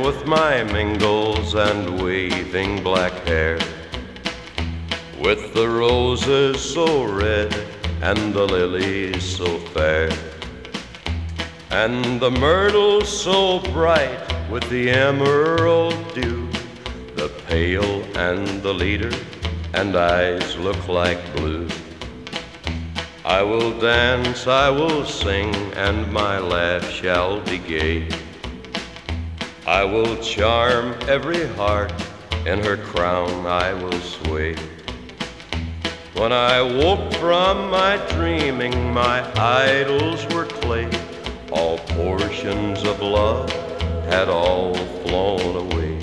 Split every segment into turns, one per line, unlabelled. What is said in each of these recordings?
with my mingles and waving black hair, with the roses so red and the lilies so fair, and the myrtle so bright with the emerald dew, the pail and the leader and eyes look like blue. I will dance, I will sing, and my laugh shall be gay. I will charm every heart, in her crown I will sway. When I woke from my dreaming, my idols were clay. All portions of love had all flown away.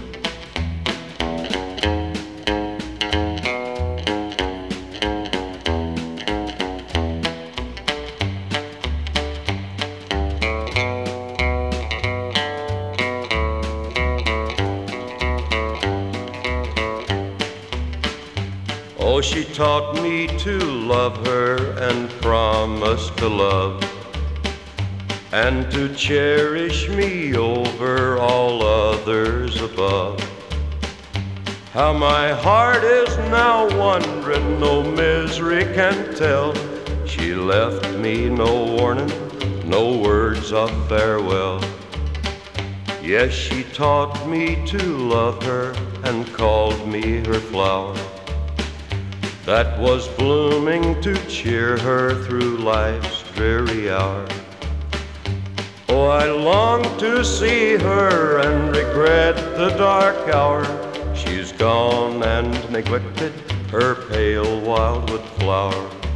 Oh, she taught me to love her and promise to love, and to cherish me over all others above. How my heart is now wondering, no misery can tell. She left me no warning, no words of farewell. Yes, she taught me to love her and called me her flower, that was blooming to cheer her through life's dreary hour. Oh, I long to see her and regret the dark hour. She's gone and neglected her pale wildwood flower.